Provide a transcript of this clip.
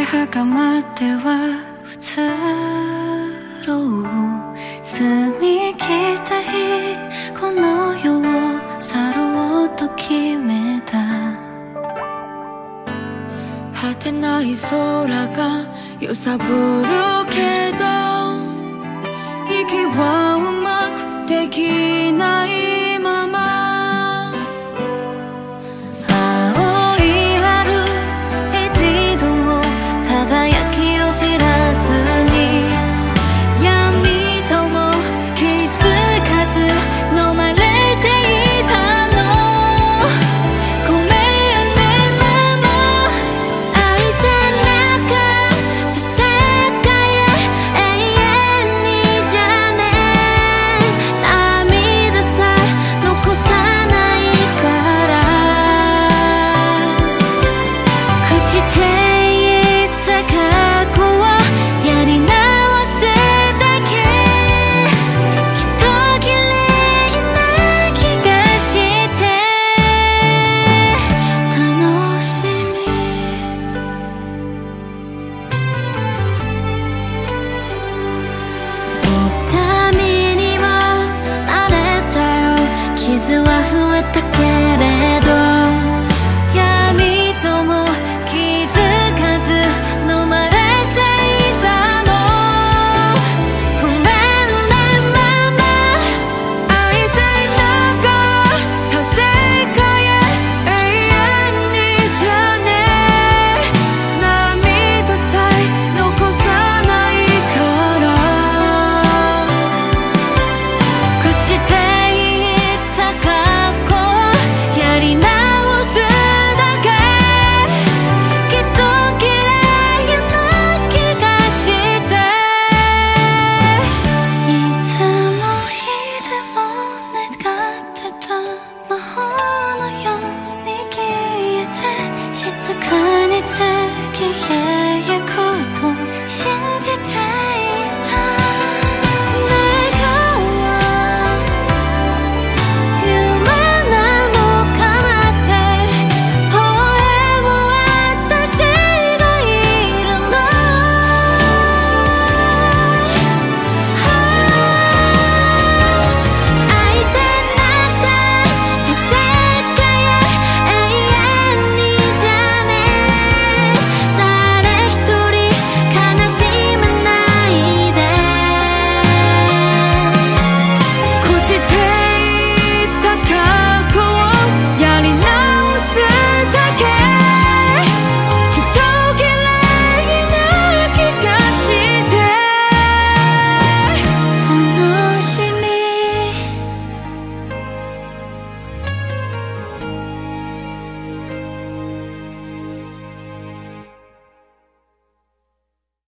袴っては普通澄み切った日この世を去ろうと決めた果てない空が揺さぶるけど息はうまくできないまま青い春一度も輝きを知らずに闇とも気づかず飲まれていたのごめんねママ愛せなかった世界永遠にじゃね涙さえ残さないから朽ちていった過去はやり直すだけきっと綺麗な気がして楽しみ痛みにも慣れたよ傷は増えたけ